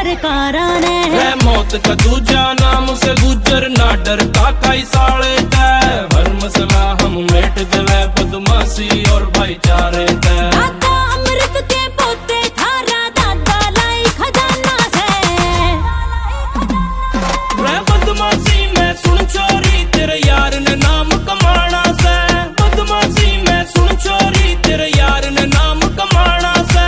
सरकारा ने है मौत का दूजा नाम से गुजर ना डरता कई साले तै हर मसला हम मेट देवे बदमाशी और भाईचारे तै दादा अमृत के पोते थारा दादा लाई खजाना से रे बदमाशी में सुन चोरी तेरे यार ने नाम कमाना से बदमाशी में सुन चोरी तेरे यार ने नाम कमाना से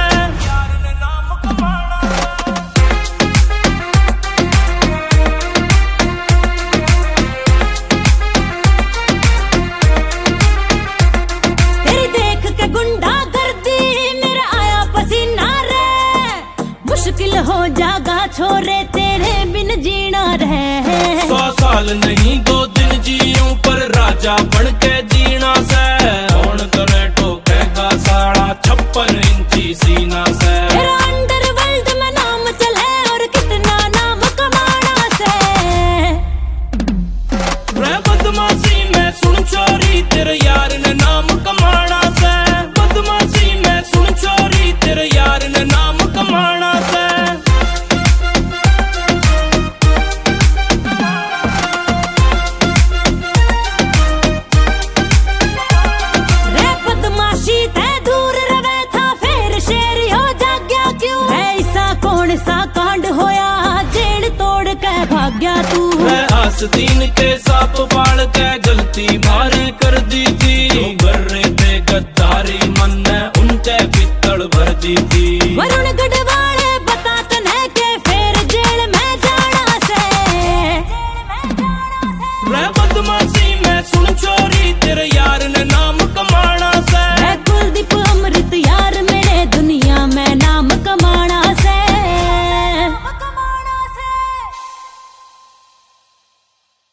मुश्किल हो जागा छोरे तेरे बिन जीना रहे 100 साल नहीं 2 दिन जीऊं पर राजा बन के जीना से कौन करे ठोकेगा साड़ा 56 इंची सीना से अंडरवर्ल्ड में नाम चले और कितना नाम कमाना से रे बदमाशी में सुन चोरी तेरे यार ने नाम कमाना से बदमाशी में सुन चोरी तेरे यार ने नाम कमाना से भाग्या तू मैं आस्तीन के सांप पाल के गलती भारी कर दी थी कर रहे थे गद्दारी मन ने उनके पित्तल भर दी थी